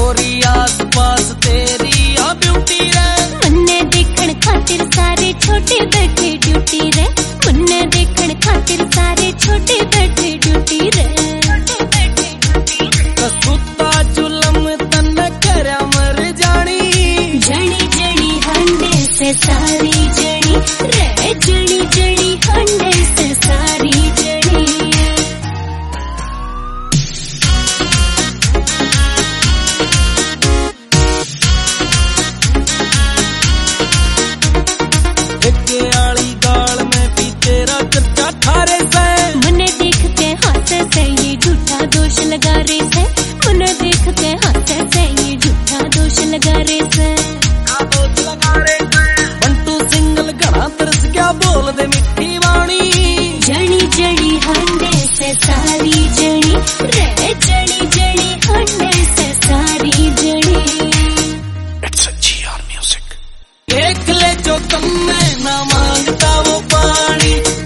गोरी आस पास तेरी आ ब्यूटी रे। मुन्ने देखण खातिर सारे छोटे बैठे ड्यूटी रे। मुन्ने देखण खातिर सारे छोटे बैठे ड्यूटी रे। कसुता जुलम तन करया मर जानी। जणी जणी हंडे से सारी जणी रे। जणी जणी हंडे से सारी जणी। आली गाल में भी तेरा चर्चा थारे से। मुन्ने देख के हाथे से ये झूठा दोष लगा रे से। मुन्ने देख के हाथे से ये झूठा दोष लगा रे से। बंटू सिंगल घड़ा तरस क्या बोल दे मिठी वाणी। जणी जणी हंडे से सारी जणी रे। जणी जणी हंडे से सारी जणी। It's a GR Music. देख ले जो तुम में ना मांगता वो पानी।